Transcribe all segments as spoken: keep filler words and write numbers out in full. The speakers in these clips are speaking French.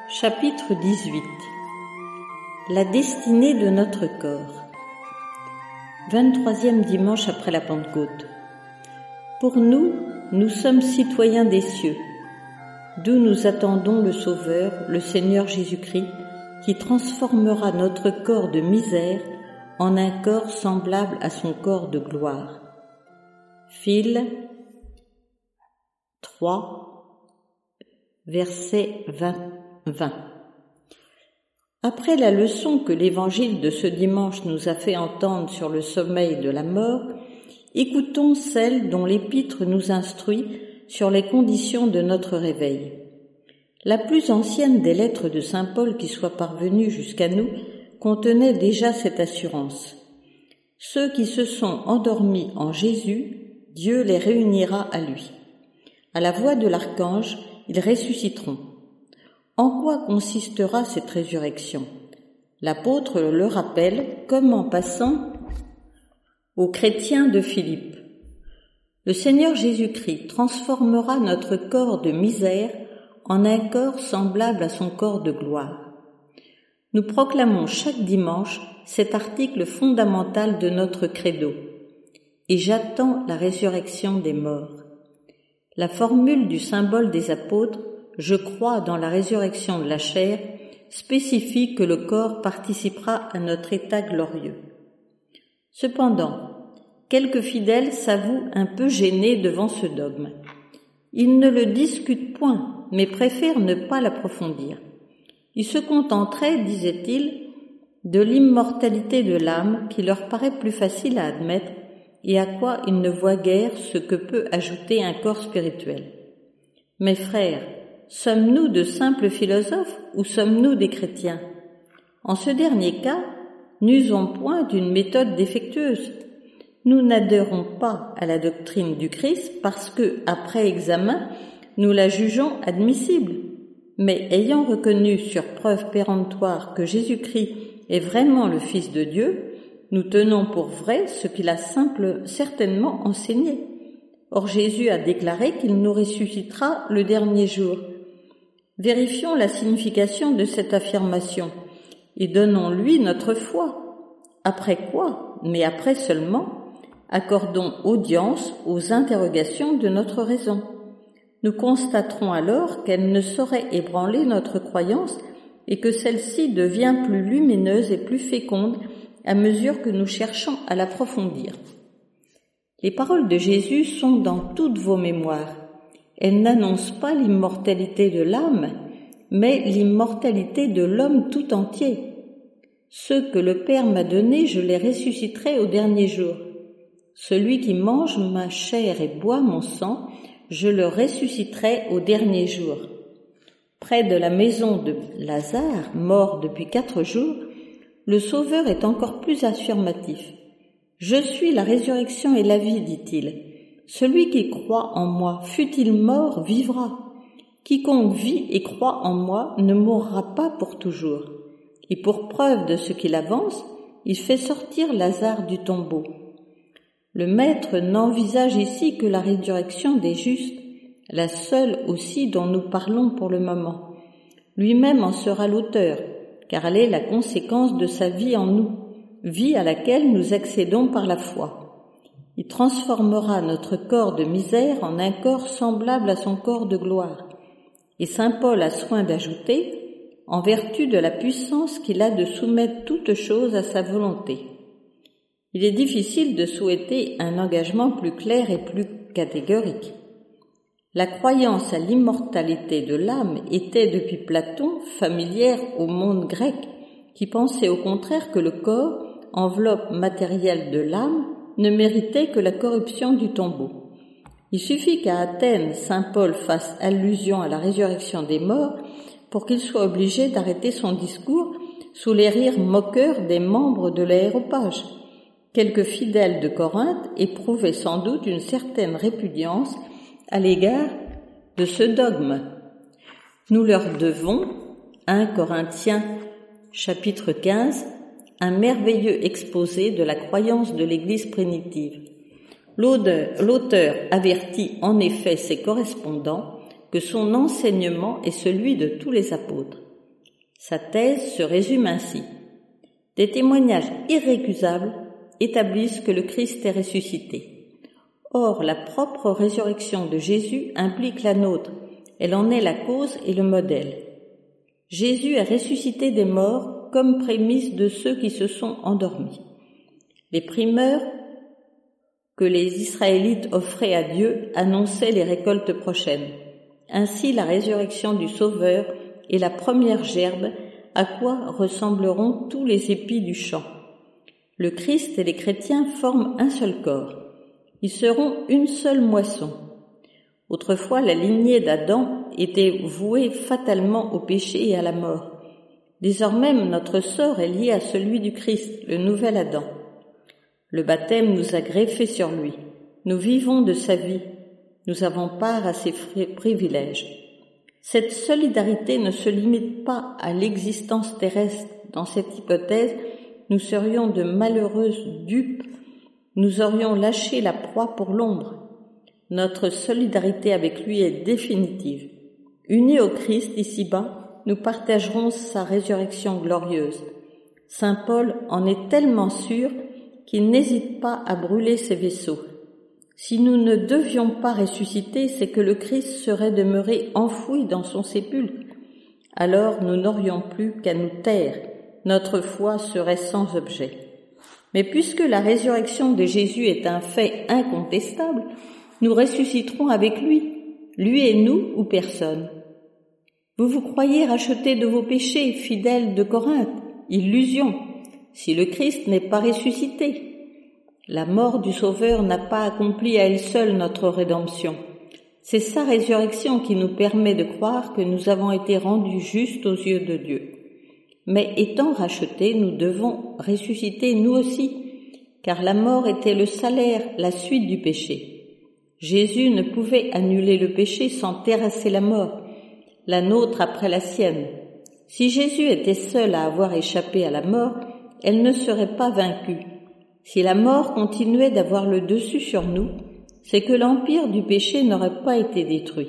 Chapitre dix-huit. La destinée de notre corps. vingt-troisième dimanche après la Pentecôte. Pour nous, nous sommes citoyens des cieux, d'où nous attendons le Sauveur, le Seigneur Jésus-Christ, qui transformera notre corps de misère en un corps semblable à son corps de gloire. Phil trois, verset vingt. vingt. Après la leçon que l'évangile de ce dimanche nous a fait entendre sur le sommeil de la mort, écoutons celle dont l'épître nous instruit sur les conditions de notre réveil. La plus ancienne des lettres de saint Paul qui soit parvenue jusqu'à nous contenait déjà cette assurance. Ceux qui se sont endormis en Jésus, Dieu les réunira à lui. À la voix de l'archange, ils ressusciteront. En quoi consistera cette résurrection ? L'apôtre le rappelle comme en passant aux chrétiens de Philippe. Le Seigneur Jésus-Christ transformera notre corps de misère en un corps semblable à son corps de gloire. Nous proclamons chaque dimanche cet article fondamental de notre credo. Et j'attends la résurrection des morts. La formule du symbole des apôtres « Je crois dans la résurrection de la chair » spécifie que le corps participera à notre état glorieux. Cependant, quelques fidèles s'avouent un peu gênés devant ce dogme. Ils ne le discutent point, mais préfèrent ne pas l'approfondir. Ils se contenteraient, disaient-ils, de l'immortalité de l'âme qui leur paraît plus facile à admettre et à quoi ils ne voient guère ce que peut ajouter un corps spirituel. Mes frères, sommes-nous de simples philosophes ou sommes-nous des chrétiens ? En ce dernier cas, n'usons point d'une méthode défectueuse. Nous n'adhérons pas à la doctrine du Christ parce que, après examen, nous la jugeons admissible. Mais ayant reconnu sur preuve péremptoire que Jésus-Christ est vraiment le Fils de Dieu, nous tenons pour vrai ce qu'il a simple, certainement enseigné. Or Jésus a déclaré qu'il nous ressuscitera le dernier jour. Vérifions la signification de cette affirmation et donnons-lui notre foi. Après quoi, mais après seulement, accordons audience aux interrogations de notre raison. Nous constaterons alors qu'elle ne saurait ébranler notre croyance et que celle-ci devient plus lumineuse et plus féconde à mesure que nous cherchons à l'approfondir. Les paroles de Jésus sont dans toutes vos mémoires. Elles n'annoncent pas l'immortalité de l'âme, mais l'immortalité de l'homme tout entier. Ceux que le Père m'a donnés, je les ressusciterai au dernier jour. Celui qui mange ma chair et boit mon sang, je le ressusciterai au dernier jour. Près de la maison de Lazare, mort depuis quatre jours, le Sauveur est encore plus affirmatif. « Je suis la résurrection et la vie, dit-il. Celui qui croit en moi, fût-il mort, vivra. Quiconque vit et croit en moi ne mourra pas pour toujours. » Et pour preuve de ce qu'il avance, il fait sortir Lazare du tombeau. Le Maître n'envisage ici que la résurrection des justes, la seule aussi dont nous parlons pour le moment. Lui-même en sera l'auteur, car elle est la conséquence de sa vie en nous, vie à laquelle nous accédons par la foi. Il transformera notre corps de misère en un corps semblable à son corps de gloire. Et saint Paul a soin d'ajouter, en vertu de la puissance qu'il a de soumettre toutes choses à sa volonté. Il est difficile de souhaiter un engagement plus clair et plus catégorique. La croyance à l'immortalité de l'âme était depuis Platon familière au monde grec, qui pensait au contraire que le corps, enveloppe matérielle de l'âme, ne méritait que la corruption du tombeau. Il suffit qu'à Athènes, saint Paul fasse allusion à la résurrection des morts pour qu'il soit obligé d'arrêter son discours sous les rires moqueurs des membres de l'aréopage. Quelques fidèles de Corinthe éprouvaient sans doute une certaine répugnance à l'égard de ce dogme. Nous leur devons, premier Corinthiens chapitre quinze, un merveilleux exposé de la croyance de l'Église primitive. L'auteur avertit en effet ses correspondants que son enseignement est celui de tous les apôtres. Sa thèse se résume ainsi. Des témoignages irrécusables établissent que le Christ est ressuscité. Or, la propre résurrection de Jésus implique la nôtre. Elle en est la cause et le modèle. Jésus est ressuscité des morts comme prémisse de ceux qui se sont endormis. Les primeurs que les Israélites offraient à Dieu annonçaient les récoltes prochaines. Ainsi, la résurrection du Sauveur est la première gerbe à quoi ressembleront tous les épis du champ. Le Christ et les chrétiens forment un seul corps. Ils seront une seule moisson. Autrefois, la lignée d'Adam était vouée fatalement au péché et à la mort. Désormais, notre sort est lié à celui du Christ, le nouvel Adam. Le baptême nous a greffés sur lui. Nous vivons de sa vie. Nous avons part à ses privilèges. Cette solidarité ne se limite pas à l'existence terrestre. Dans cette hypothèse, nous serions de malheureuses dupes. Nous aurions lâché la proie pour l'ombre. Notre solidarité avec lui est définitive. Unis au Christ ici-bas, nous partagerons sa résurrection glorieuse. Saint Paul en est tellement sûr qu'il n'hésite pas à brûler ses vaisseaux. Si nous ne devions pas ressusciter, c'est que le Christ serait demeuré enfoui dans son sépulcre. Alors nous n'aurions plus qu'à nous taire, notre foi serait sans objet. Mais puisque la résurrection de Jésus est un fait incontestable, nous ressusciterons avec lui, lui et nous ou personne. Vous vous croyez rachetés de vos péchés, fidèles de Corinthe? Illusion, si le Christ n'est pas ressuscité. La mort du Sauveur n'a pas accompli à elle seule notre rédemption. C'est sa résurrection qui nous permet de croire que nous avons été rendus justes aux yeux de Dieu. Mais étant rachetés, nous devons ressusciter nous aussi, car la mort était le salaire, la suite du péché. Jésus ne pouvait annuler le péché sans terrasser la mort, la nôtre après la sienne. Si Jésus était seul à avoir échappé à la mort, elle ne serait pas vaincue. Si la mort continuait d'avoir le dessus sur nous, c'est que l'empire du péché n'aurait pas été détruit.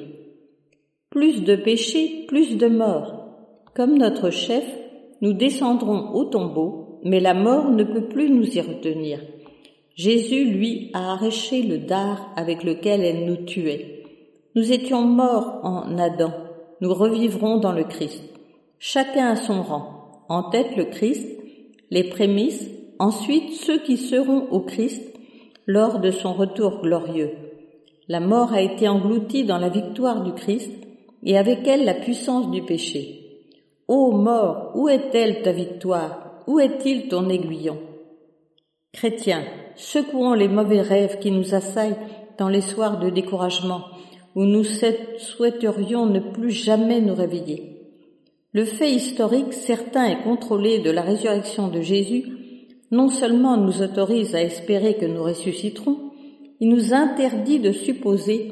Plus de péché, plus de mort. Comme notre chef, nous descendrons au tombeau, mais la mort ne peut plus nous y retenir. Jésus, lui, a arraché le dard avec lequel elle nous tuait. Nous étions morts en Adam, nous revivrons dans le Christ. Chacun à son rang. En tête le Christ, les prémices, ensuite ceux qui seront au Christ lors de son retour glorieux. La mort a été engloutie dans la victoire du Christ et avec elle la puissance du péché. Ô mort, où est-elle ta victoire? Où est-il ton aiguillon? Chrétiens, secouons les mauvais rêves qui nous assaillent dans les soirs de découragement où nous souhaiterions ne plus jamais nous réveiller. Le fait historique certain et contrôlé de la résurrection de Jésus non seulement nous autorise à espérer que nous ressusciterons, il nous interdit de supposer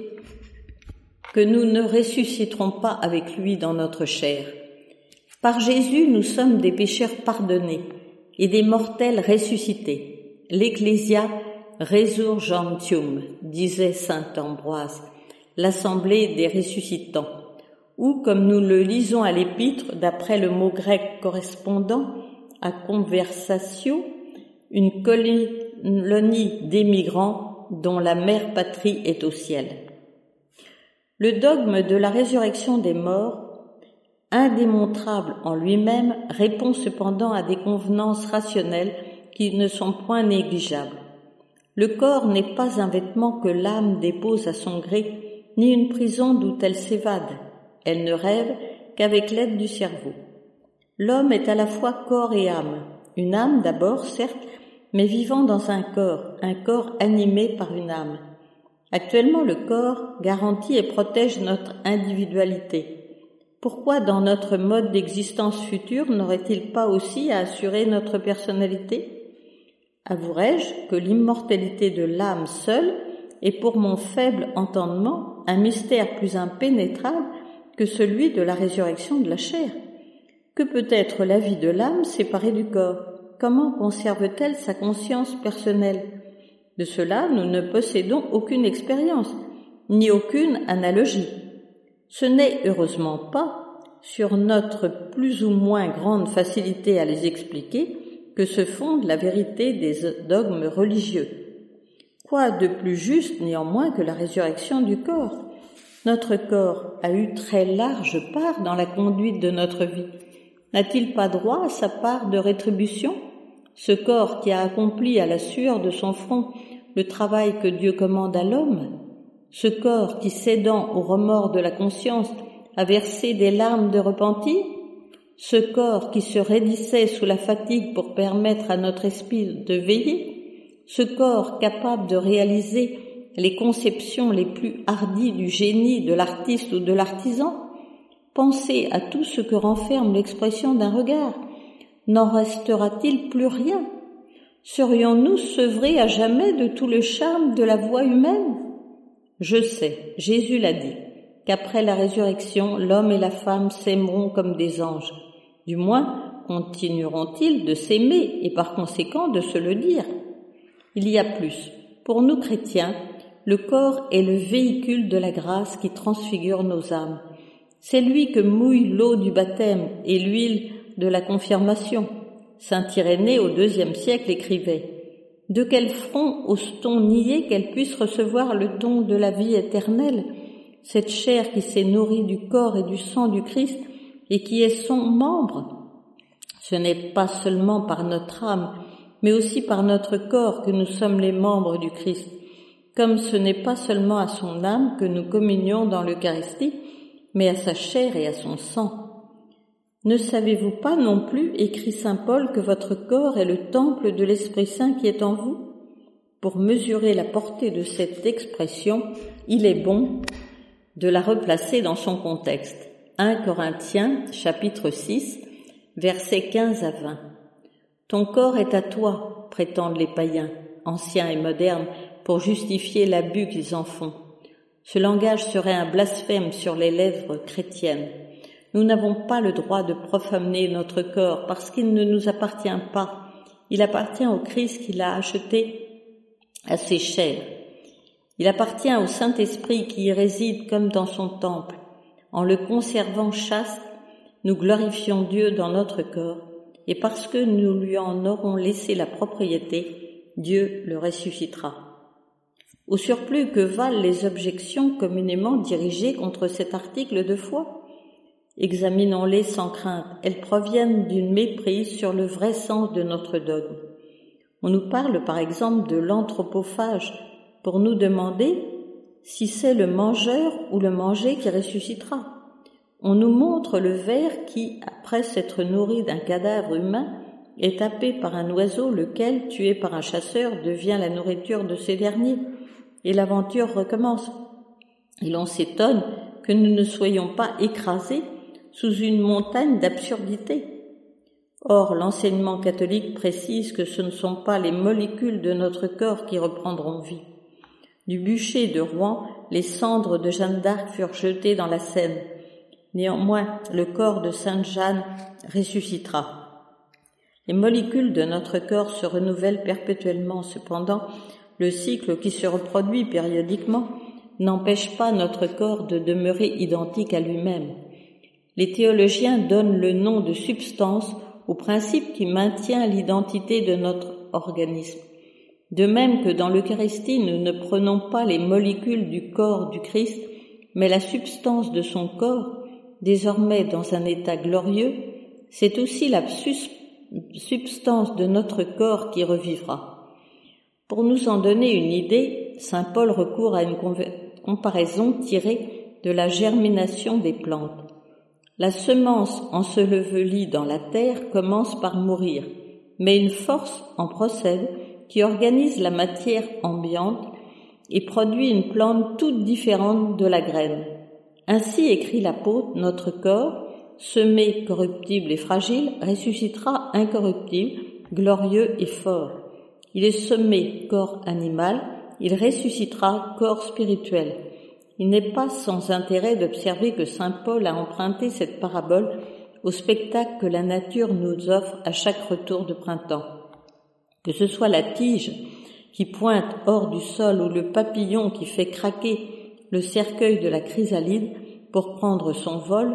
que nous ne ressusciterons pas avec lui dans notre chair. Par Jésus, nous sommes des pécheurs pardonnés et des mortels ressuscités. L'Ecclésia resurgentium, disait saint Ambroise, l'assemblée des ressuscitants, ou, comme nous le lisons à l'épître, d'après le mot grec correspondant à conversatio, une colonie d'émigrants dont la mère patrie est au ciel. Le dogme de la résurrection des morts, indémontrable en lui-même, répond cependant à des convenances rationnelles qui ne sont point négligeables. Le corps n'est pas un vêtement que l'âme dépose à son gré, ni une prison d'où elle s'évade. Elle ne rêve qu'avec l'aide du cerveau. L'homme est à la fois corps et âme. Une âme d'abord, certes, mais vivant dans un corps, un corps animé par une âme. Actuellement, le corps garantit et protège notre individualité. Pourquoi, dans notre mode d'existence future, n'aurait-il pas aussi à assurer notre personnalité? Avouerai-je que l'immortalité de l'âme seule est pour mon faible entendement un mystère plus impénétrable que celui de la résurrection de la chair. Que peut être la vie de l'âme séparée du corps? Comment conserve-t-elle sa conscience personnelle? De cela, nous ne possédons aucune expérience, ni aucune analogie. Ce n'est heureusement pas sur notre plus ou moins grande facilité à les expliquer que se fonde la vérité des dogmes religieux. Quoi de plus juste néanmoins que la résurrection du corps ? Notre corps a eu très large part dans la conduite de notre vie. N'a-t-il pas droit à sa part de rétribution ? Ce corps qui a accompli à la sueur de son front le travail que Dieu commande à l'homme, ce corps qui, cédant au remords de la conscience, a versé des larmes de repentir, ce corps qui se raidissait sous la fatigue pour permettre à notre esprit de veiller, ce corps capable de réaliser les conceptions les plus hardies du génie, de l'artiste ou de l'artisan, pensez à tout ce que renferme l'expression d'un regard. N'en restera-t-il plus rien ? Serions-nous sevrés à jamais de tout le charme de la voix humaine ? Je sais, Jésus l'a dit, qu'après la résurrection, l'homme et la femme s'aimeront comme des anges. Du moins, continueront-ils de s'aimer et par conséquent de se le dire. Il y a plus. Pour nous chrétiens, le corps est le véhicule de la grâce qui transfigure nos âmes. C'est lui que mouille l'eau du baptême et l'huile de la confirmation. Saint Irénée, au deuxième siècle, écrivait « De quel front ose-t-on nier qu'elle puisse recevoir le don de la vie éternelle, cette chair qui s'est nourrie du corps et du sang du Christ et qui est son membre ? Ce n'est pas seulement par notre âme, mais aussi par notre corps que nous sommes les membres du Christ, comme ce n'est pas seulement à son âme que nous communions dans l'Eucharistie, mais à sa chair et à son sang. Ne savez-vous pas non plus, écrit saint Paul, que votre corps est le temple de l'Esprit Saint qui est en vous ? Pour mesurer la portée de cette expression, il est bon de la replacer dans son contexte. un Corinthiens, chapitre six, versets quinze à vingt. « Ton corps est à toi, prétendent les païens, anciens et modernes, pour justifier l'abus qu'ils en font. Ce langage serait un blasphème sur les lèvres chrétiennes. Nous n'avons pas le droit de profaner notre corps parce qu'il ne nous appartient pas. Il appartient au Christ qui l'a acheté à ses chairs. Il appartient au Saint-Esprit qui y réside comme dans son temple. En le conservant chaste, nous glorifions Dieu dans notre corps, et parce que nous lui en aurons laissé la propriété, Dieu le ressuscitera. Au surplus, que valent les objections communément dirigées contre cet article de foi ? Examinons-les sans crainte, elles proviennent d'une méprise sur le vrai sens de notre dogme. On nous parle par exemple de l'anthropophage pour nous demander si c'est le mangeur ou le mangé qui ressuscitera. On nous montre le ver qui, après s'être nourri d'un cadavre humain, est happé par un oiseau lequel, tué par un chasseur, devient la nourriture de ces derniers, et l'aventure recommence. Et l'on s'étonne que nous ne soyons pas écrasés sous une montagne d'absurdités. Or, l'enseignement catholique précise que ce ne sont pas les molécules de notre corps qui reprendront vie. Du bûcher de Rouen, les cendres de Jeanne d'Arc furent jetées dans la Seine. Néanmoins, le corps de Sainte Jeanne ressuscitera. Les molécules de notre corps se renouvellent perpétuellement. Cependant, le cycle qui se reproduit périodiquement n'empêche pas notre corps de demeurer identique à lui-même. Les théologiens donnent le nom de substance au principe qui maintient l'identité de notre organisme. De même que dans l'Eucharistie, nous ne prenons pas les molécules du corps du Christ, mais la substance de son corps, désormais dans un état glorieux, c'est aussi la sus- substance de notre corps qui revivra. Pour nous en donner une idée, saint Paul recourt à une comparaison tirée de la germination des plantes. La semence ensevelie dans la terre commence par mourir, mais une force en procède qui organise la matière ambiante et produit une plante toute différente de la graine. Ainsi écrit l'apôtre, notre corps, semé corruptible et fragile, ressuscitera incorruptible, glorieux et fort. Il est semé corps animal, il ressuscitera corps spirituel. Il n'est pas sans intérêt d'observer que saint Paul a emprunté cette parabole au spectacle que la nature nous offre à chaque retour de printemps. Que ce soit la tige qui pointe hors du sol ou le papillon qui fait craquer le cercueil de la chrysalide pour prendre son vol,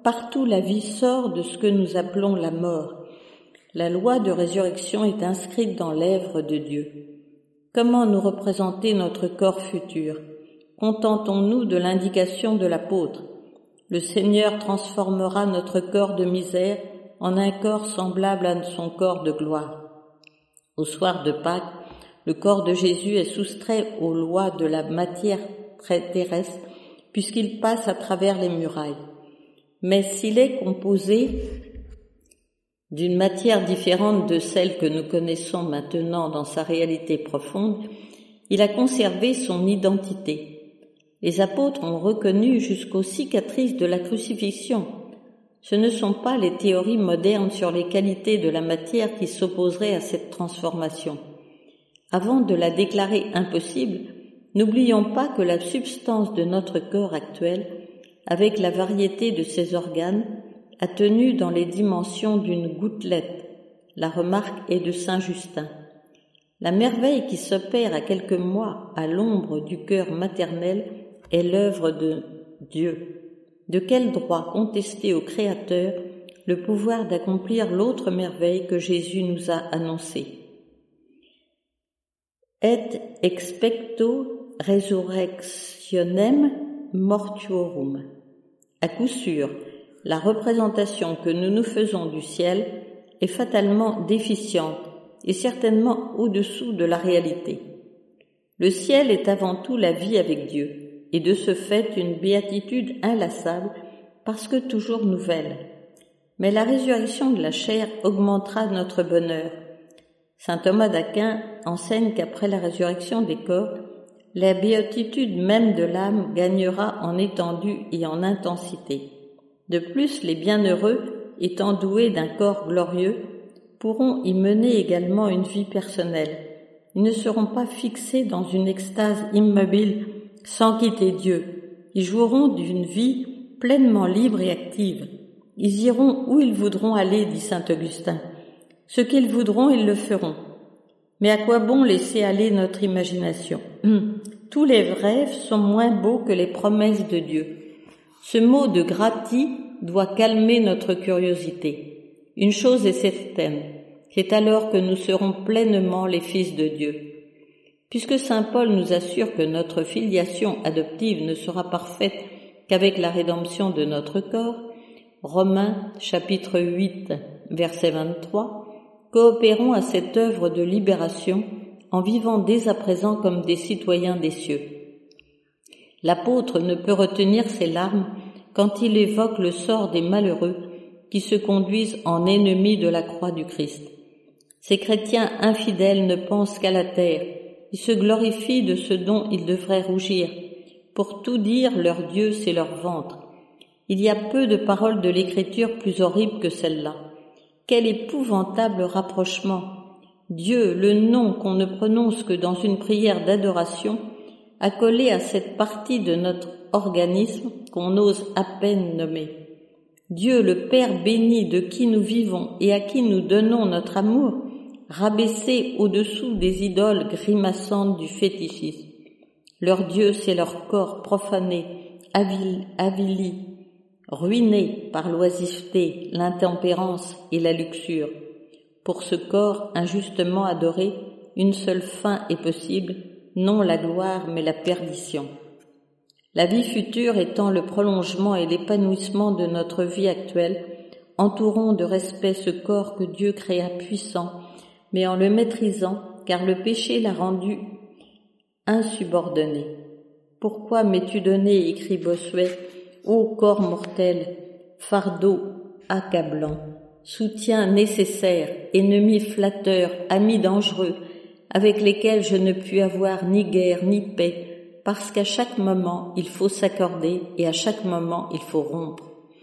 partout la vie sort de ce que nous appelons la mort. La loi de résurrection est inscrite dans l'œuvre de Dieu. Comment nous représenter notre corps futur? Contentons-nous de l'indication de l'apôtre. Le Seigneur transformera notre corps de misère en un corps semblable à son corps de gloire. Au soir de Pâques, le corps de Jésus est soustrait aux lois de la matière terrestre puisqu'il passe à travers les murailles. Mais s'il est composé d'une matière différente de celle que nous connaissons maintenant dans sa réalité profonde, il a conservé son identité. Les apôtres ont reconnu jusqu'aux cicatrices de la crucifixion. Ce ne sont pas les théories modernes sur les qualités de la matière qui s'opposeraient à cette transformation. Avant de la déclarer impossible, n'oublions pas que la substance de notre corps actuel, avec la variété de ses organes, a tenu dans les dimensions d'une gouttelette. La remarque est de saint Justin. La merveille qui s'opère à quelques mois à l'ombre du cœur maternel est l'œuvre de Dieu. De quel droit contester au Créateur le pouvoir d'accomplir l'autre merveille que Jésus nous a annoncée? Et expecto resurrectionem mortuorum. À coup sûr, la représentation que nous nous faisons du ciel est fatalement déficiente et certainement au-dessous de la réalité. Le ciel est avant tout la vie avec Dieu, et de ce fait une béatitude inlassable parce que toujours nouvelle. Mais la résurrection de la chair augmentera notre bonheur. Saint Thomas d'Aquin enseigne qu'après la résurrection des corps, la béatitude même de l'âme gagnera en étendue et en intensité. De plus, les bienheureux, étant doués d'un corps glorieux, pourront y mener également une vie personnelle. Ils ne seront pas fixés dans une extase immobile sans quitter Dieu. Ils joueront d'une vie pleinement libre et active. Ils iront où ils voudront aller, dit saint Augustin. Ce qu'ils voudront, ils le feront. Mais à quoi bon laisser aller notre imagination? Hum, tous les rêves sont moins beaux que les promesses de Dieu. Ce mot de gratis doit calmer notre curiosité. Une chose est certaine, c'est alors que nous serons pleinement les fils de Dieu. Puisque saint Paul nous assure que notre filiation adoptive ne sera parfaite qu'avec la rédemption de notre corps, Romains chapitre huit, verset vingt-trois, coopérons à cette œuvre de libération en vivant dès à présent comme des citoyens des cieux. L'apôtre ne peut retenir ses larmes quand il évoque le sort des malheureux qui se conduisent en ennemis de la croix du Christ. Ces chrétiens infidèles ne pensent qu'à la terre. Ils se glorifient de ce dont ils devraient rougir. Pour tout dire, leur Dieu, c'est leur ventre. Il y a peu de paroles de l'Écriture plus horribles que celle-là. Quel épouvantable rapprochement! Dieu, le nom qu'on ne prononce que dans une prière d'adoration, a collé à cette partie de notre organisme qu'on ose à peine nommer. Dieu, le Père béni de qui nous vivons et à qui nous donnons notre amour, rabaissé au-dessous des idoles grimaçantes du fétichisme. Leur Dieu, c'est leur corps profané, avili, avili, ruiné par l'oisiveté, l'intempérance et la luxure. Pour ce corps injustement adoré, une seule fin est possible, non la gloire mais la perdition. La vie future étant le prolongement et l'épanouissement de notre vie actuelle, entourons de respect ce corps que Dieu créa puissant, mais en le maîtrisant, car le péché l'a rendu insubordonné. Pourquoi m'es-tu donné, écrit Bossuet, ô corps mortel, fardeau accablant, soutien nécessaire, ennemi flatteur, ami dangereux, avec lesquels je ne puis avoir ni guerre ni paix, parce qu'à chaque moment il faut s'accorder et à chaque moment il faut rompre.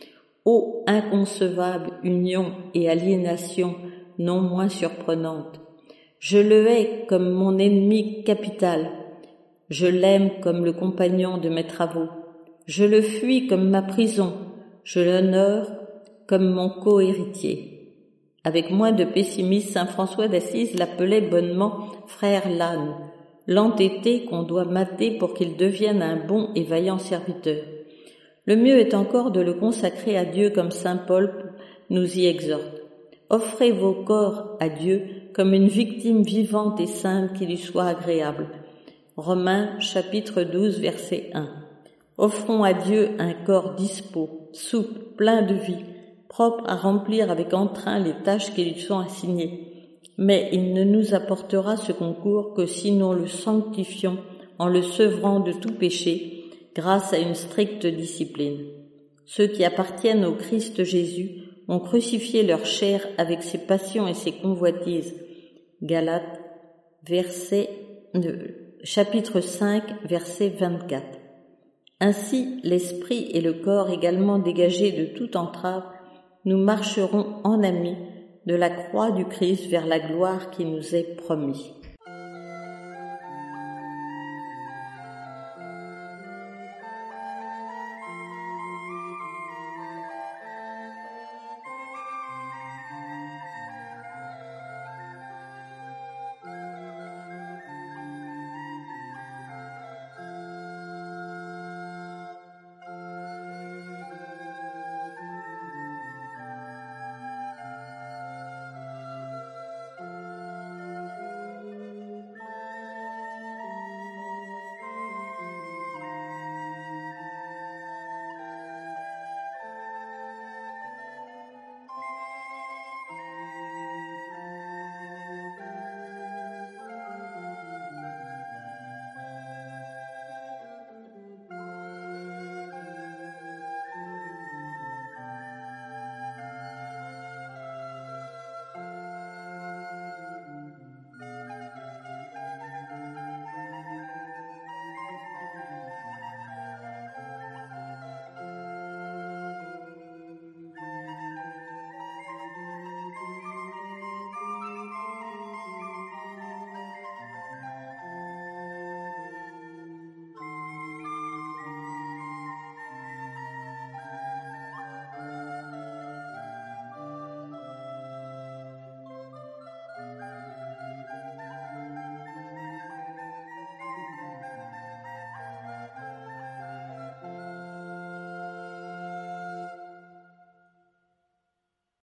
Ô inconcevable union et aliénation non moins surprenante, je le hais comme mon ennemi capital, je l'aime comme le compagnon de mes travaux, je le fuis comme ma prison, je l'honore comme mon co-héritier. Avec moins de pessimisme, saint François d'Assise l'appelait bonnement frère l'âne, l'entêté qu'on doit mater pour qu'il devienne un bon et vaillant serviteur. Le mieux est encore de le consacrer à Dieu comme saint Paul nous y exhorte. Offrez vos corps à Dieu comme une victime vivante et sainte qui lui soit agréable. Romains chapitre douze verset un. Offrons à Dieu un corps dispos, souple, plein de vie, propre à remplir avec entrain les tâches qui lui sont assignées. Mais il ne nous apportera ce concours que si nous le sanctifions en le sevrant de tout péché, grâce à une stricte discipline. Ceux qui appartiennent au Christ Jésus ont crucifié leur chair avec ses passions et ses convoitises. Galates, verset, chapitre cinq, verset vingt-quatre. Ainsi, l'esprit et le corps également dégagés de toute entrave, nous marcherons en amis de la croix du Christ vers la gloire qui nous est promise.